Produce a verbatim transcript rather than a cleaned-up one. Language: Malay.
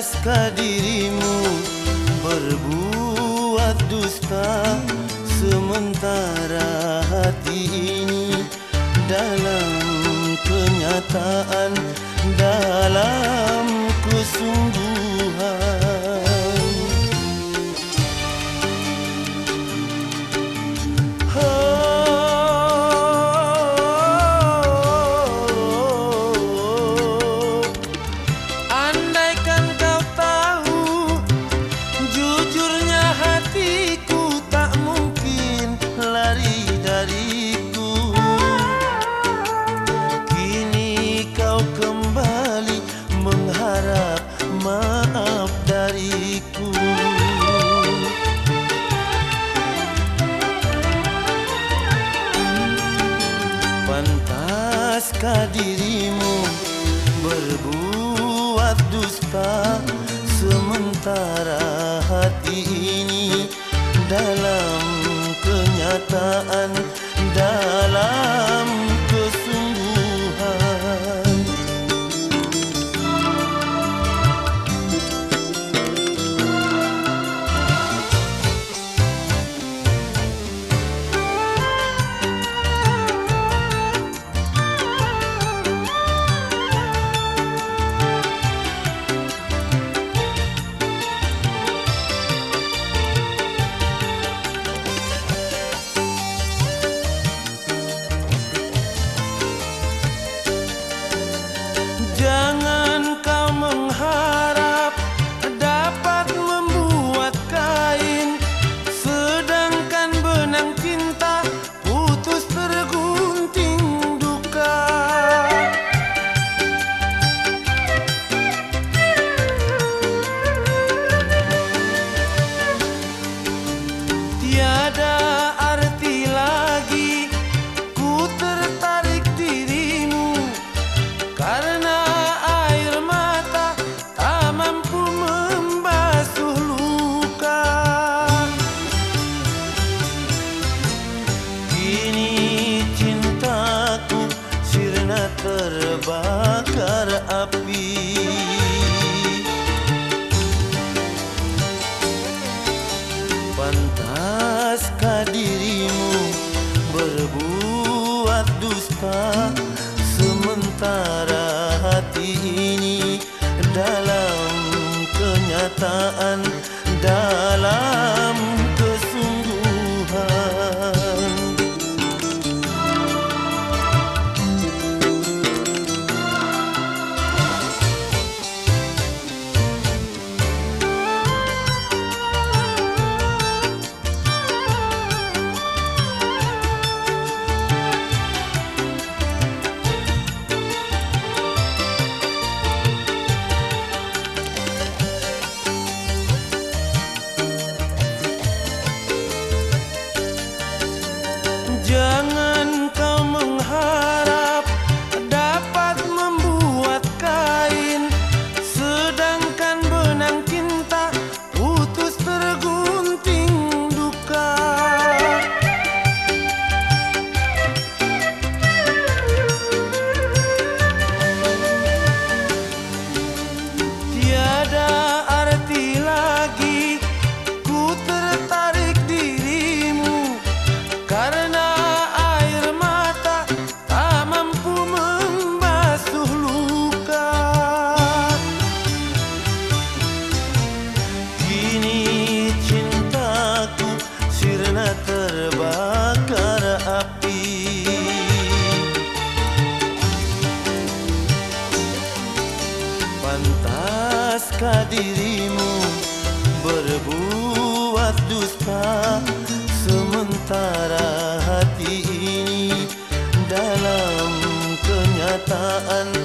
Pantaskah dirimu berbuat dusta, sementara hati ini dalam kenyataan, dalam kesungguhan. Maaf dariku, pantaskah dirimu berbuat dusta, sementara hati ini dalam kenyataan, dalam kesungguhan. Jangan kau mengharap dapat membuat kain, sedangkan benang cinta putus tergunting duka. Tiada arti lagi ku tertarik dirimu, karena terbakar api. Pantaskah dirimu berbuat dusta, sementara hati ini dalam kenyataan, dalam kesungguhan. Jangan kau mengharap dapat membuat kain, sedangkan benang cinta putus tergunting duka. Tiada arti lagi ku tertarik dirimu, karena terbakar api. Pantaskah dirimu berbuat dusta, sementara hati ini dalam kenyataan,